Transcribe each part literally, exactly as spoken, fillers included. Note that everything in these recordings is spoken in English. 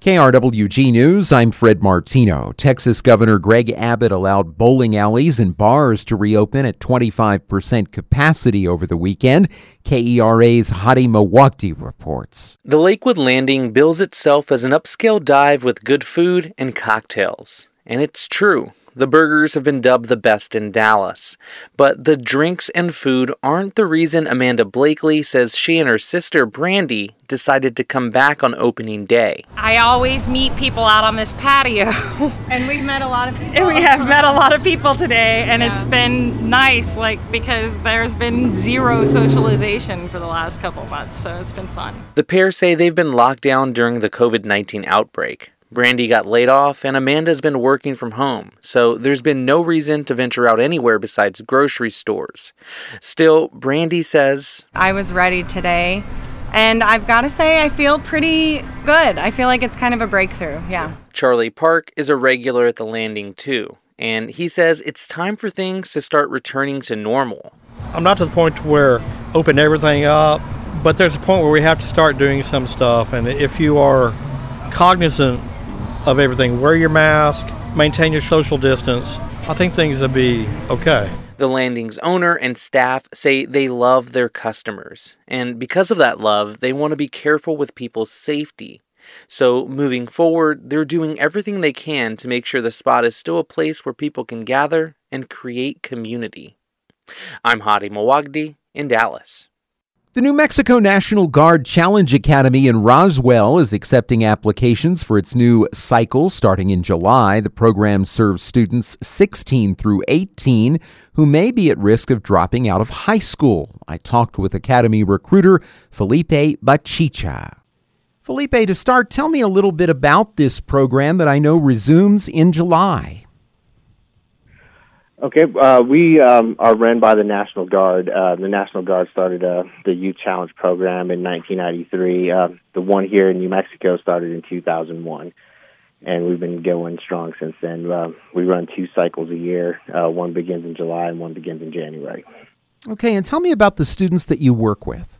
K R W G News, I'm Fred Martino. Texas Governor Greg Abbott allowed bowling alleys and bars to reopen at twenty-five percent capacity over the weekend. K E R A's Hadi Mawakdi reports. The Lakewood Landing bills itself as an upscale dive with good food and cocktails. And it's true. The burgers have been dubbed the best in Dallas. But the drinks and food aren't the reason Amanda Blakely says she and her sister Brandy decided to come back on opening day. I always meet people out on this patio. And we've met a lot of people. And we have met a lot of people today, and Yeah. it's been nice, like, because there's been zero socialization for the last couple months, so it's been fun. The pair say they've been locked down during the covid nineteen outbreak. Brandy got laid off, and Amanda's been working from home, so there's been no reason to venture out anywhere besides grocery stores. Still, Brandy says, I was ready today, and I've got to say I feel pretty good. I feel like it's kind of a breakthrough, yeah. Charlie Park is a regular at the Landing too, and he says it's time for things to start returning to normal. I'm not to the point where open everything up, but there's a point where we have to start doing some stuff, and if you are cognizant of everything, wear your mask, maintain your social distance, I think things will be okay. The Landing's owner and staff say they love their customers, and because of that love, they want to be careful with people's safety. So moving forward, they're doing everything they can to make sure the spot is still a place where people can gather and create community. I'm Hadi Mawakdi in Dallas. The New Mexico National Guard Challenge Academy in Roswell is accepting applications for its new cycle starting in July. The program serves students sixteen through eighteen who may be at risk of dropping out of high school. I talked with Academy recruiter Felipe Bachicha. Felipe, to start, tell me a little bit about this program that I know resumes in July. Okay, uh, we um, are run by the National Guard. Uh, the National Guard started uh, the Youth Challenge program in nineteen ninety-three. Uh, the one here in New Mexico started in two thousand one, and we've been going strong since then. Uh, we run two cycles a year. Uh, one begins in July and one begins in January. Okay, and tell me about the students that you work with.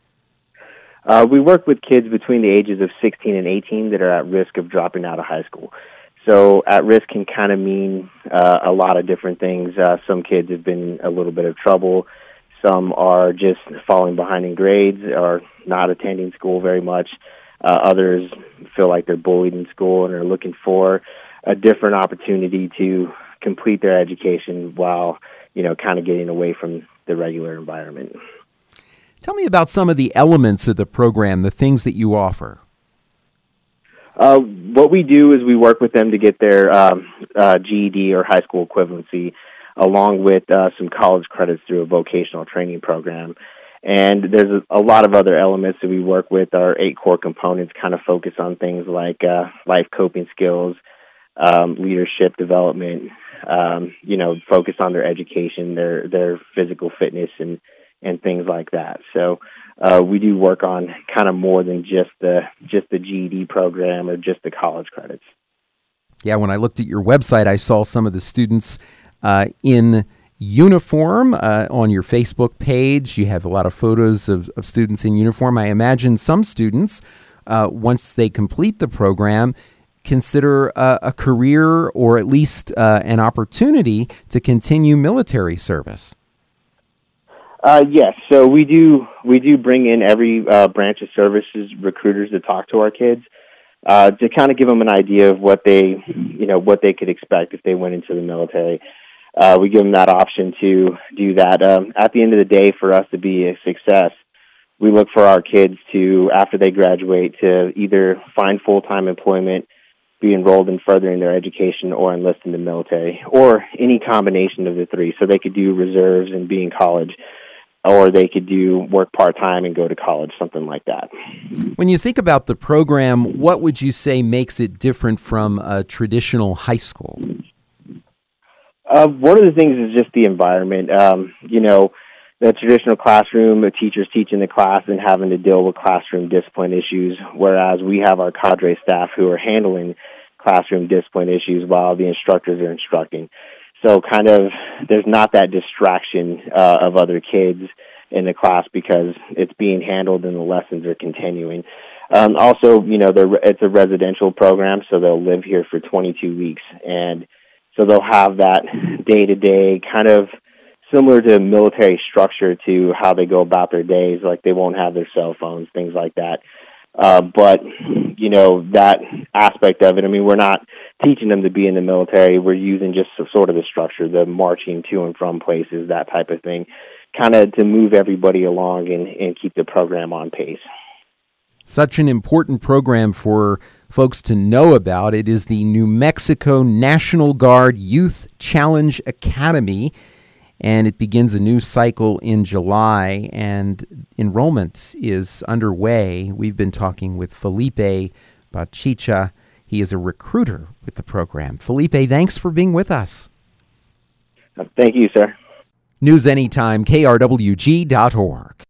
Uh, we work with kids between the ages of sixteen and eighteen that are at risk of dropping out of high school. So at risk can kind of mean uh, a lot of different things. Uh, some kids have been in a little bit of trouble. Some are just falling behind in grades or not attending school very much. Uh, others feel like they're bullied in school and are looking for a different opportunity to complete their education while, you know, kind of getting away from the regular environment. Tell me about some of the elements of the program, the things that you offer. Uh, what we do is we work with them to get their um, uh, G E D or high school equivalency, along with uh, some college credits through a vocational training program. And there's a, a lot of other elements that we work with. Our eight core components kind of focus on things like uh, life coping skills, um, leadership development, um, you know, focus on their education, their their physical fitness, and and things like that. So uh, we do work on kind of more than just the just the G E D program or just the college credits. Yeah, when I looked at your website, I saw some of the students uh, in uniform uh, on your Facebook page. You have a lot of photos of, of students in uniform. I imagine some students, uh, once they complete the program, consider uh, a career or at least uh, an opportunity to continue military service. Uh, yes, so we do we do bring in every uh, branch of services recruiters to talk to our kids uh, to kind of give them an idea of what they you know what they could expect if they went into the military. Uh, we give them that option to do that. Um, at the end of the day, for us to be a success, we look for our kids to, after they graduate, to either find full-time employment, be enrolled in furthering their education, or enlist in the military, or any combination of the three. So they could do reserves and be in college, or they could do work part-time and go to college, something like that. When you think about the program, what would you say makes it different from a traditional high school? Uh, one of the things is just the environment. Um, you know, the traditional classroom, the teachers teaching the class and having to deal with classroom discipline issues, whereas we have our cadre staff who are handling classroom discipline issues while the instructors are instructing. So kind of there's not that distraction uh, of other kids in the class because it's being handled and the lessons are continuing. Um, also, you know, they're, it's a residential program, so they'll live here for twenty-two weeks. And so they'll have that day-to-day kind of similar to military structure to how they go about their days. Like they won't have their cell phones, things like that. Uh, but, you know, that aspect of it, I mean, we're not teaching them to be in the military. We're using just sort of the structure, the marching to and from places, that type of thing, kind of to move everybody along and, and keep the program on pace. Such an important program for folks to know about. It is the New Mexico National Guard Youth Challenge Academy, and it begins a new cycle in July, and enrollment is underway. We've been talking with Felipe Bachicha. He is a recruiter with the program. Felipe, thanks for being with us. Thank you, sir. News Anytime, K R W G dot org.